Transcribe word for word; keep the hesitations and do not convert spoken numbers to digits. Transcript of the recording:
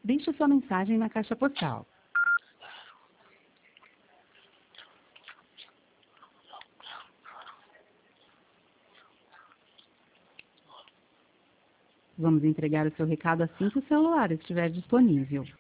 Deixe sua mensagem na caixa postal. Vamos entregar o seu recado assim que o celular estiver disponível.